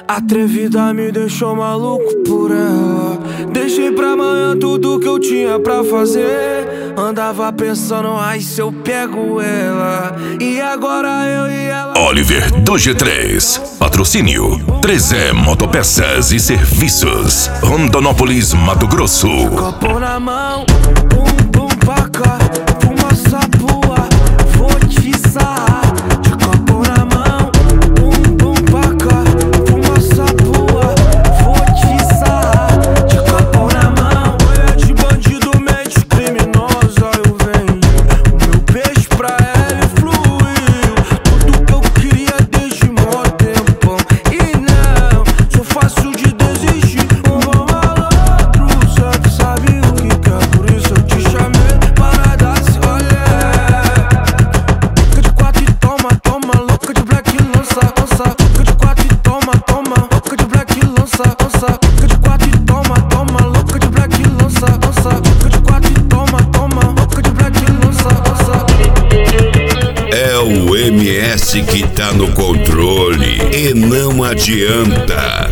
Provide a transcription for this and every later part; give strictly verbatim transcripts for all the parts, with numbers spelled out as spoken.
Atrevida me deixou maluco por ela. Deixei pra amanhã tudo que eu tinha pra fazer. Andava pensando, ai se eu pego ela. E agora eu e ela. Oliver do G três. Patrocínio três E Motopeças e Serviços, Rondonópolis, Mato Grosso. Copo na mão, pum pum pra cá. Fumaça boa, vou te sarrar. De copo na mão, pum pum pra cá. Fumaça boa, vou te sarrar. De copo na mão, olha de bandido, mente criminosa. Eu vendi o meu peixe pra ela e fluiu. Tudo que eu queria desde mó tempão. E não, sou fácil de desistir. Um bom malandro, sabe, sabe o que quer. Por isso eu te chamei para dar esse rolê. Louca de quatro e toma, toma. Louca de black lança, lança. Louca de quatro e toma, toma. Louca de black lança, lança. Louca de quatro e toma, toma. Louca de black lança, lança. Louca de quatro e toma, toma. Louca de black lança, lança. É o M S que tá no controle e não adianta.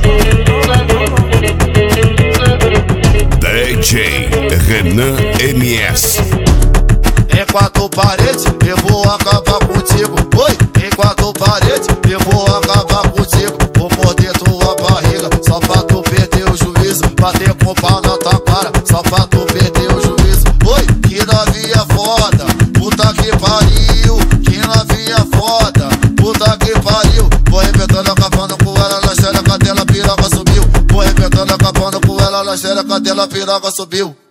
D J Renan M S. Em quatro paredes, eu vou acabar contigo. Oi, em quatro paredes, eu vou acabar contigo. Vou morder tua barriga, só pra tu perder o juízo. Bater com o pau na tua cara, só pra tu perder o juízo. Oi, que novinha foda, puta que pariu. Que novinha foda, puta que pariu. Vou arrebentando a cavando com ela na xereca dela, piroca subiu. Vou arrebentando a cavando com ela na xereca dela, piroca subiu.